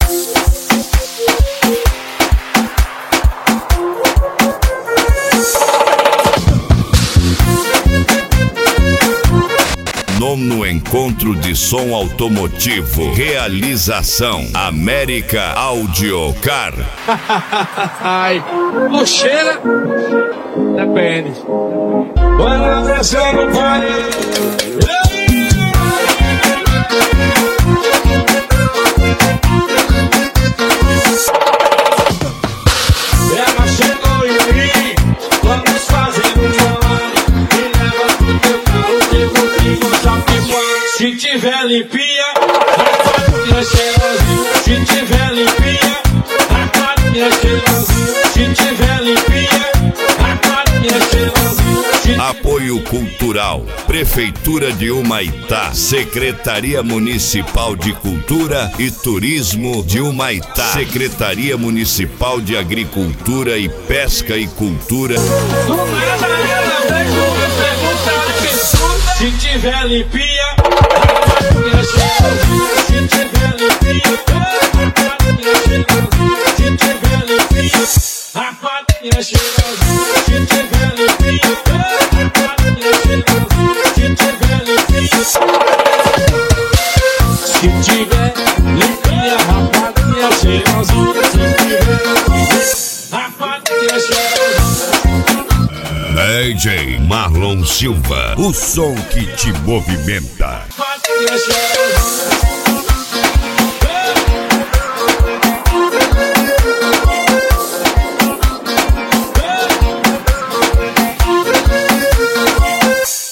Nono Encontro de Som Automotivo. Realização América Audio Car. Ai, luxeira? Depende. Bora descer no vale. Ela chegou em mim, vamos fazer um bolão. Me leva pro teu carro, que se tiver limpinha, a farinha cheirosinha. Se tiver limpinha, a farinha cheirosinha. Se tiver limpinha, a farinha cheirosinha. Apoio Cultural, Prefeitura de Humaitá, Secretaria Municipal de Cultura e Turismo de Humaitá, Secretaria Municipal de Agricultura e Pesca e Cultura. Se tiver limpinha, a farinha cheirosinha. Se tiver limpinha, a farinha cheirosinha. Se tiver limpinha, a farinha cheirosinha. Se tiver limpinha, a farinha cheirosinha. Se tiver limpinha, se tiver limpinha, a farinha cheirosinha. Se tiver limpinha, a farinha cheirosinha. DJ Marlon Silva, o som que te movimenta. Farinha cheirosinha.